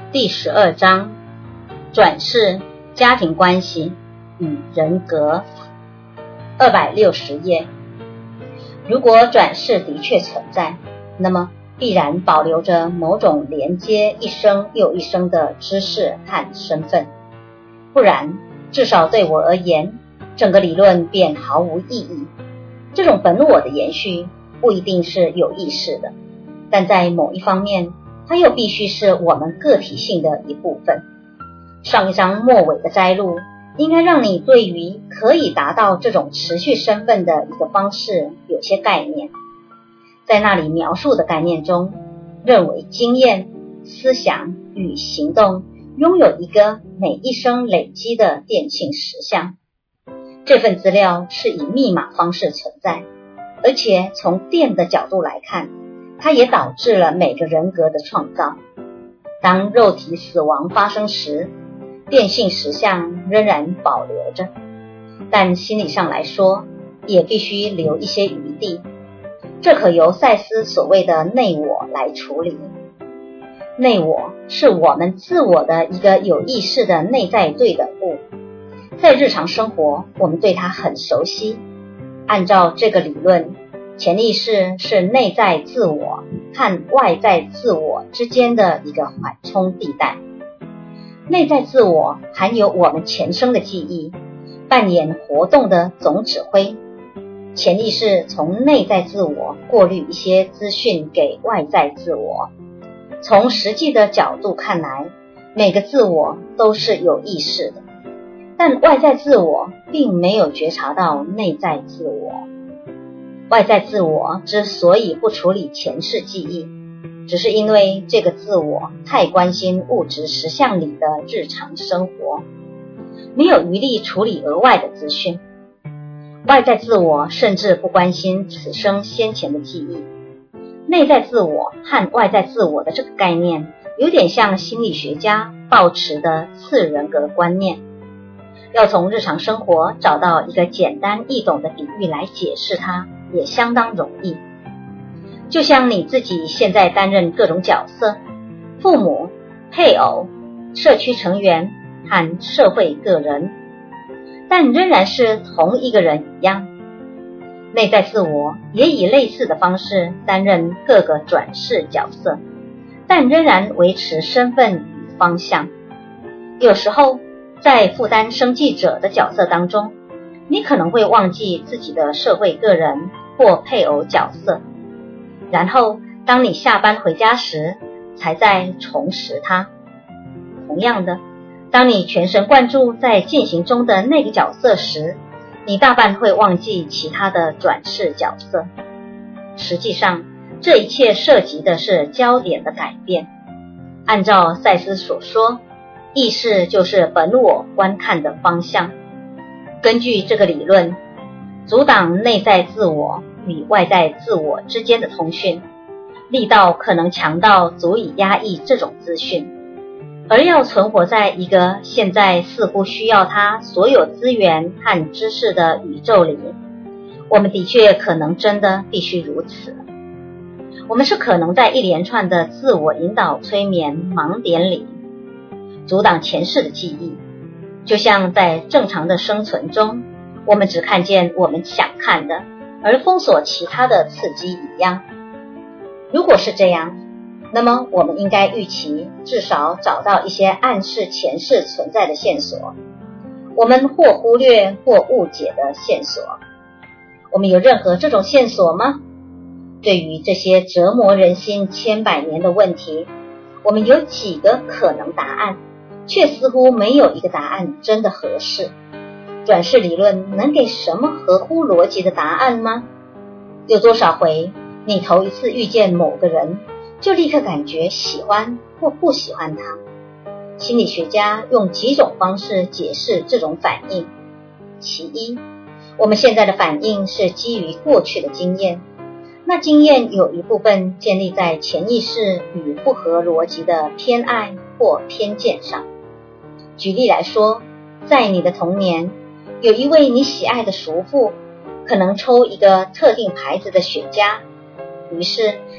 第12章，转世、家庭关系与人格。260页。如果转世的确存在，那么必然保留着某种连接一生又一生的知识和身份，不然至少对我而言，整个理论便毫无意义。这种本我的延续不一定是有意识的，但在某一方面，它又必须是我们个体性的一部分。上一章末尾的摘录应该让你对于可以达到这种持续身份的一个方式有些概念。在那里描述的概念中，认为经验、思想与行动拥有一个每一生累积的电性实相。这份资料是以密码方式存在，而且从电的角度来看，它也导致了每个人格的创造。当肉体死亡发生时，电性实相仍然保留着，但心理上来说，也必须留一些余地。这可由赛斯所谓的内我来处理。内我是我们自我的一个有意识的内在对等物，在日常生活我们对它很熟悉。按照这个理论，潜意识是内在自我和外在自我之间的一个缓冲地带。内在自我含有我们前生的记忆，扮演活动的总指挥。潜意识从内在自我过滤一些资讯给外在自我。从实际的角度看来，每个自我都是有意识的，但外在自我并没有觉察到内在自我。外在自我之所以不处理前世记忆，只是因为这个自我太关心物质实相里的日常生活，没有余力处理额外的资讯。外在自我甚至不关心此生先前的记忆。内在自我和外在自我的这个概念，有点像心理学家抱持的次人格观念。要从日常生活找到一个简单易懂的比喻来解释它，也相当容易。就像你自己现在担任各种角色，父母、配偶、社区成员和社会个人，但仍然是同一个人一样。内在自我也以类似的方式担任各个转世角色，但仍然维持身份与方向。有时候在负担生计者的角色当中，你可能会忘记自己的社会个人或配偶角色，然后当你下班回家时才再重拾它。同样的，当你全神贯注在进行中的那个角色时，你大半会忘记其他的转世角色。实际上，这一切涉及的是焦点的改变。按照赛斯所说，意识就是本我观看的方向。根据这个理论，阻挡内在自我与外在自我之间的通讯，力道可能强到足以压抑这种资讯。而要存活在一个现在似乎需要它所有资源和知识的宇宙里，我们的确可能真的必须如此。我们是可能在一连串的自我引导催眠盲点里阻挡前世的记忆，就像在正常的生存中，我们只看见我们想看的，而封锁其他的刺激一样。如果是这样，那么我们应该预期至少找到一些暗示前世存在的线索，我们或忽略或误解的线索。我们有任何这种线索吗？对于这些折磨人心千百年的问题，我们有几个可能答案，却似乎没有一个答案真的合适。转世理论能给什么合乎逻辑的答案吗？有多少回你头一次遇见某个人，就立刻感觉喜欢或不喜欢他？心理学家用几种方式解释这种反应。其一，我们现在的反应是基于过去的经验，那经验有一部分建立在潜意识与不合逻辑的偏爱或偏见上。举例来说，在你的童年，有一位你喜爱的叔父可能抽一个特定牌子的雪茄，于是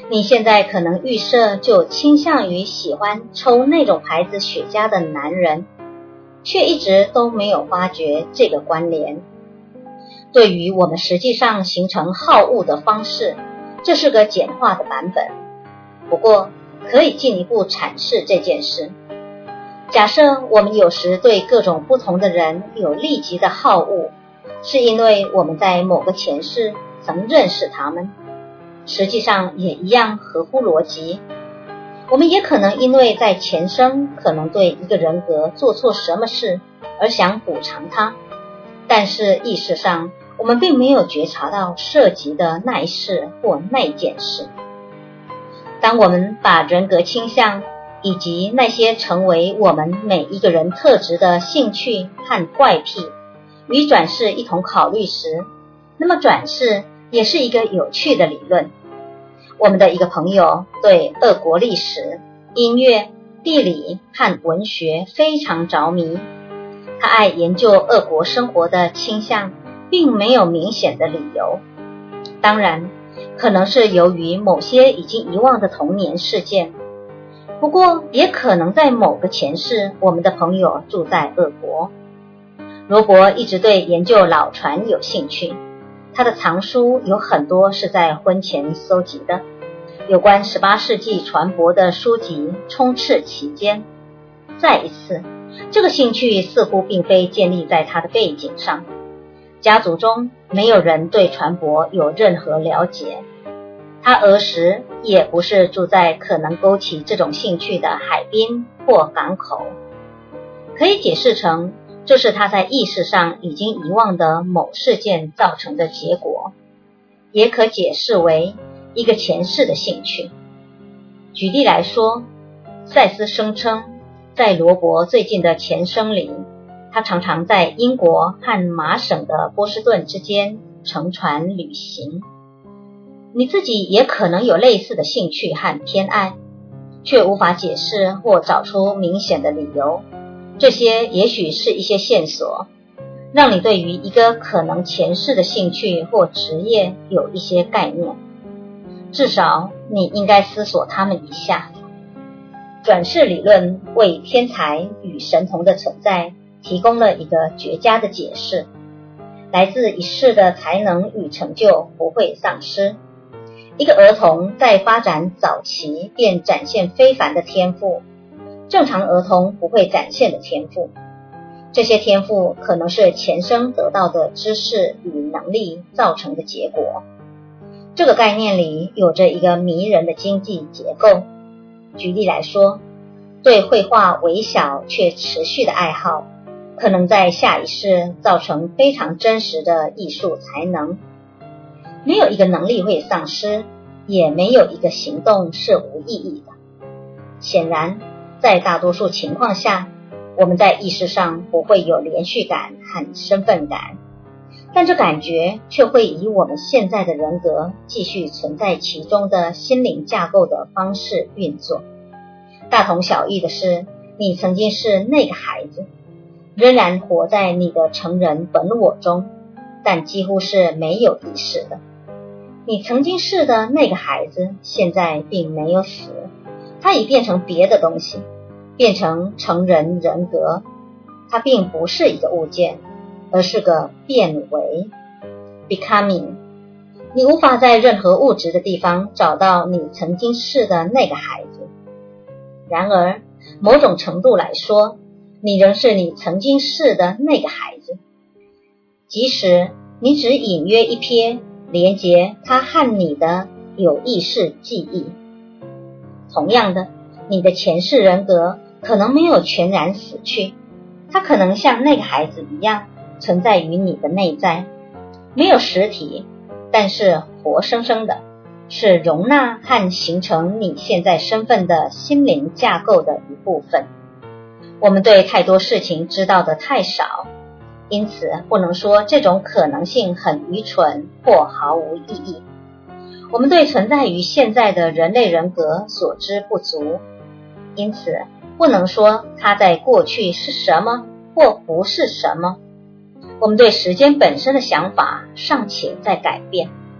你现在可能预设就倾向于喜欢抽那种牌子雪茄的男人，却一直都没有发觉这个关联。对于我们实际上形成好恶的方式，这是个简化的版本，不过可以进一步阐释这件事。假设我们有时对各种不同的人有立即的好恶，是因为我们在某个前世曾认识他们，实际上也一样合乎逻辑。我们也可能因为在前生可能对一个人格做错什么事而想补偿他，但是意识上我们并没有觉察到涉及的那一世或那件事。当我们把人格倾向以及那些成为我们每一个人特质的兴趣和怪癖与转世一同考虑时，那么转世也是一个有趣的理论。我们的一个朋友对俄国历史、音乐、地理和文学非常着迷，他爱研究俄国生活的倾向并没有明显的理由，当然可能是由于某些已经遗忘的童年事件，不过也可能在某个前世我们的朋友住在俄国。罗伯一直对研究老船有兴趣，他的藏书有很多是在婚前搜集的，有关18世纪船舶的书籍充斥其间。再一次，这个兴趣似乎并非建立在他的背景上，家族中没有人对船舶有任何了解，他儿时也不是住在可能勾起这种兴趣的海滨或港口，可以解释成这是他在意识上已经遗忘的某事件造成的结果，也可解释为一个前世的兴趣。举例来说，赛斯声称在罗伯最近的前生里，他常常在英国和麻省的波士顿之间乘船旅行。你自己也可能有类似的兴趣和偏爱，却无法解释或找出明显的理由。这些也许是一些线索，让你对于一个可能前世的兴趣或职业有一些概念。至少你应该思索它们一下。转世理论为天才与神童的存在提供了一个绝佳的解释。来自一世的才能与成就不会丧失。一个儿童在发展早期便展现非凡的天赋，正常儿童不会展现的天赋。这些天赋可能是前生得到的知识与能力造成的结果。这个概念里有着一个迷人的经济结构。举例来说，对绘画微小却持续的爱好，可能在下一世造成非常真实的艺术才能。没有一个能力会丧失，也没有一个行动是无意义的。显然，在大多数情况下，我们在意识上不会有连续感和身份感，但这感觉却会以我们现在的人格继续存在其中的心灵架构的方式运作。大同小异的是，你曾经是那个孩子，仍然活在你的成人本我中，但几乎是没有意识的。你曾经是的那个孩子现在并没有死，他已变成别的东西，变成成人人格。它并不是一个物件，而是个变为 becoming。 你无法在任何物质的地方找到你曾经是的那个孩子。然而某种程度来说，你仍是你曾经是的那个孩子，即使你只隐约一瞥连结它和你的有意识记忆。同样的，你的前世人格可能没有全然死去，它可能像那个孩子一样存在于你的内在，没有实体，但是活生生的，是容纳和形成你现在身份的心灵架构的一部分。我们对太多事情知道的太少，因此不能说这种可能性很愚蠢或毫无意义。我们对存在于现在的人类人格所知不足，因此不能说它在过去是什么或不是什么。我们对时间本身的想法尚且在改变，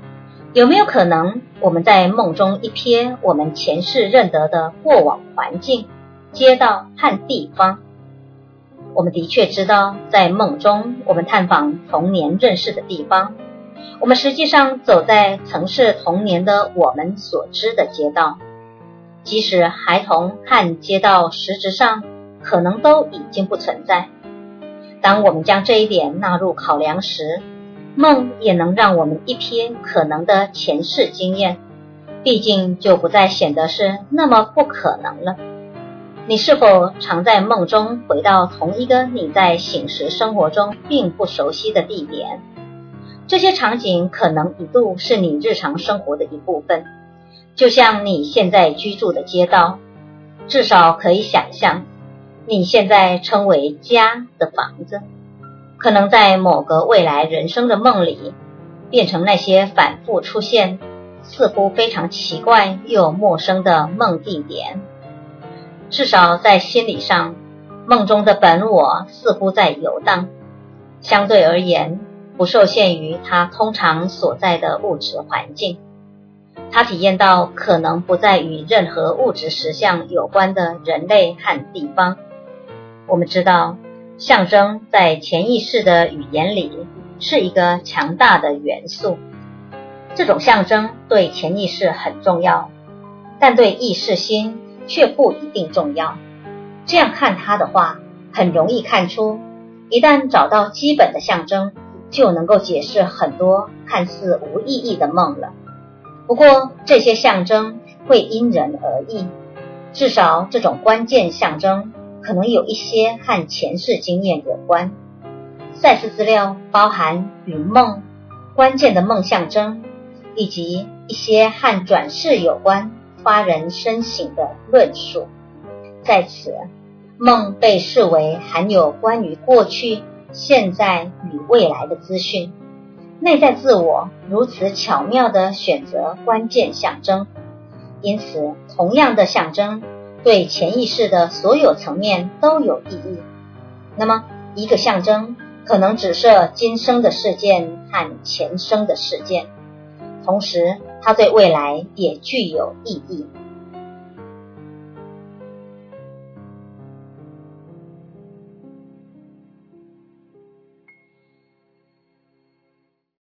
有没有可能我们在梦中一瞥我们前世认得的过往环境、街道和地方？我们的确知道，在梦中我们探访童年认识的地方，我们实际上走在曾是童年的我们所知的街道，即使孩童和街道实质上可能都已经不存在。当我们将这一点纳入考量时，梦也能让我们一瞥可能的前世经验，毕竟就不再显得是那么不可能了。你是否常在梦中回到同一个你在醒时生活中并不熟悉的地点？这些场景可能一度是你日常生活的一部分，就像你现在居住的街道，至少可以想象你现在称为家的房子，可能在某个未来人生的梦里，变成那些反复出现、似乎非常奇怪又陌生的梦地点。至少在心理上，梦中的本我似乎在游荡，相对而言，不受限于它通常所在的物质环境。它体验到可能不再与任何物质实相有关的人类和地方。我们知道，象征在潜意识的语言里是一个强大的元素。这种象征对潜意识很重要，但对意识心却不一定重要。这样看它的话，很容易看出，一旦找到基本的象征，就能够解释很多看似无意义的梦了。不过，这些象征会因人而异，至少这种关键象征可能有一些和前世经验有关。赛斯资料包含与梦、关键的梦象征，以及一些和转世有关、发人深省的论述。在此，梦被视为含有关于过去、现在与未来的资讯。内在自我如此巧妙地选择关键象征，因此同样的象征对潜意识的所有层面都有意义。那么，一个象征可能指涉今生的事件和前生的事件，同时它对未来也具有意义。